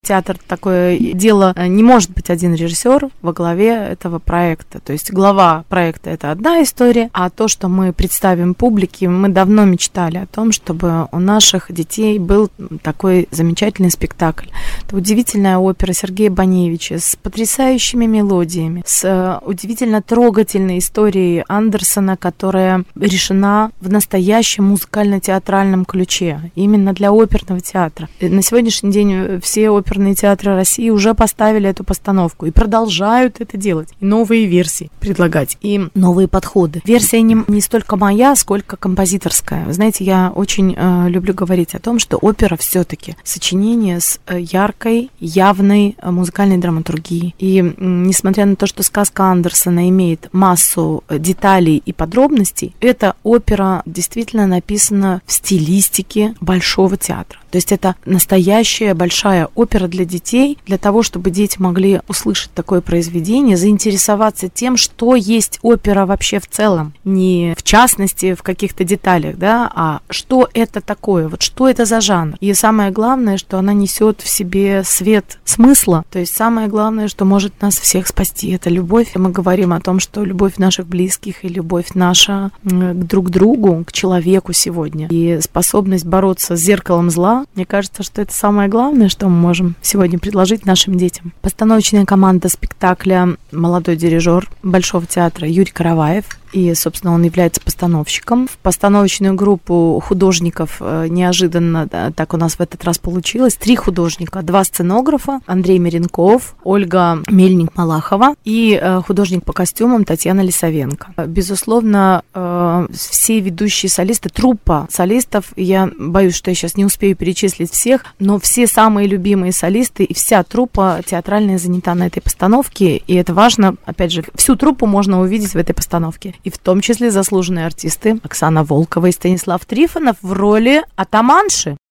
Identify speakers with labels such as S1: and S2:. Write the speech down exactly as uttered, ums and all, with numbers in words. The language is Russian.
S1: театр такое дело, не может быть один режиссер во главе этого проекта. То есть глава проекта — это одна история, а то, что мы представим публике, мы давно мечтали о том, чтобы у наших детей был такой замечательный спектакль. Это удивительная опера Сергея Баневича с потрясающими мелодиями, с удивительно трогательной историей Андерсона, которая решена в настоящем музыкально-театральном ключе, именно для оперного театра. На сегодняшний день все оперные театры России уже поставили эту постановку и продолжают это делать, и новые версии предлагать, и новые подходы. Версия не, не столько моя, сколько композиторская. Вы знаете, я очень э, люблю говорить о том, что опера все-таки сочинение с э, яркой, явной э, музыкальной драматургией. И э, несмотря на то, что сказка Андерсона имеет массу э, деталей и подробностей, эта опера действительно написана в стилистике большого театра. То есть это настоящая большая опера для детей, для того, чтобы дети могли услышать такое произведение, заинтересоваться тем, что есть опера вообще в целом. Не в частности в каких-то деталях, да, а что это такое, вот что это за жанр. И самое главное, что она несет в себе свет смысла. То есть самое главное, что может нас всех спасти, это любовь. И мы говорим о том, что любовь наших близких и любовь наша к друг другу, к человеку сегодня. И способность бороться с зеркалом зла. Мне кажется, что это самое главное, что мы можем сегодня предложить нашим детям. Постановочная команда спектакля «Молодой дирижер» Большого театра Юрий Караваев. И, собственно, он является постановщиком. В постановочную группу художников неожиданно, да, так у нас в этот раз получилось, три художника, два сценографа, Андрей Меренков, Ольга Мельник-Малахова и э, художник по костюмам Татьяна Лисовенко. Безусловно, э, все ведущие солисты, труппа солистов, я боюсь, что я сейчас не успею перечислить всех, но все самые любимые солисты и вся труппа театральная занята на этой постановке, и это важно, опять же, всю труппу можно увидеть в этой постановке. И в том числе заслуженные артисты Оксана Волкова и Станислав Трифонов в роли атаманши.